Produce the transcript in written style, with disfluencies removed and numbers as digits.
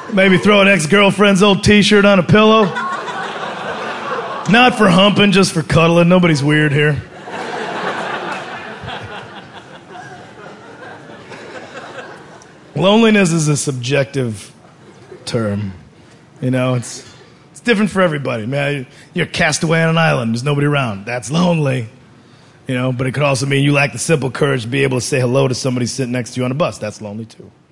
Maybe throw an ex-girlfriend's old t-shirt on a pillow. Not for humping, just for cuddling. Nobody's weird here. Loneliness is a subjective term. You know, it's different for everybody. Man, you're a castaway on an island. There's nobody around. That's lonely. You know, but it could also mean you lack the simple courage to be able to say hello to somebody sitting next to you on a bus. That's lonely too.